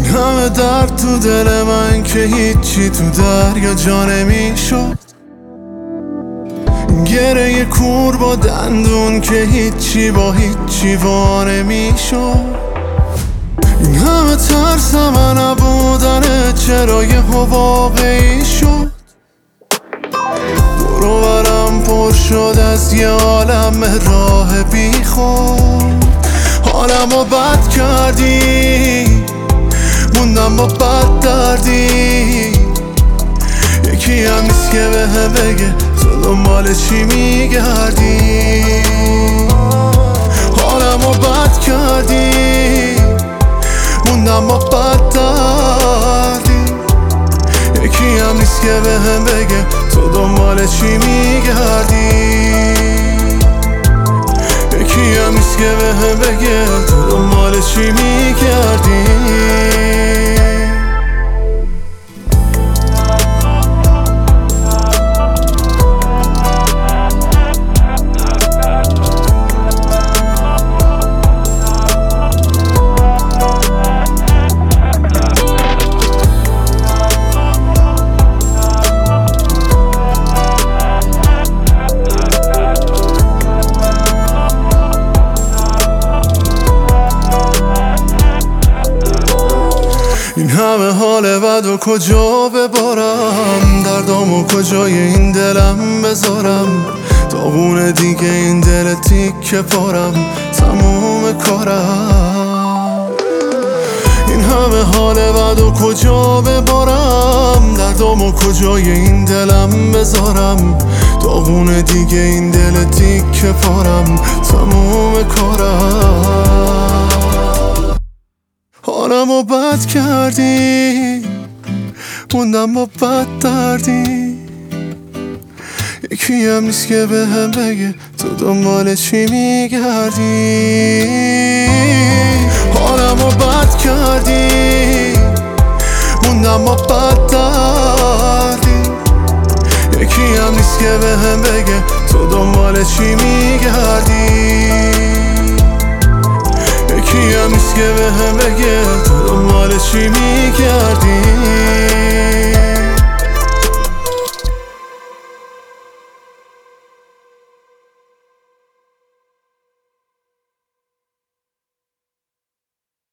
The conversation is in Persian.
همه درد تو دل من که هیچی تو دریا جا نمیشد، گره کور با دندون که هیچی با هیچی وا نمیشد. این همه ترس من نبودنه چرا یه واقعی شد. دور و برم پر شد از یه عالم راه بی خود. حالمو بد کردی موندم با بد دردی. یکی هم نیست که بهم بگه تو دنبال چی میگردی. حالمو بد کردی موندم با بد دردی. یکی هم نیست که بهم بگه تو دنبال چی میگردی. یکی هم نیست که بهم بگه تو دنبال چی میگردی. این همه حال بد و کجا ببارم، دردامو کجای این دلم بذارم. داغون دیگه این دل تیکه پارم تموم کارم. این همه حال بد و کجا ببارم، دردامو کجای این دلم بذارم. داغون دیگه این دل تیکه پارم تموم کارم. حالمو بد کردی موندم با بد دردی. یکی هم نیست که بهم بگه تو دنبال چی میگردی. حالمو بد کردی موندم با بد دردی. یکی هم نیست که بهم بگه تو دنبال چی میگردی. یکی هم نیست که بهم بگه تو دنبال چی میگردی.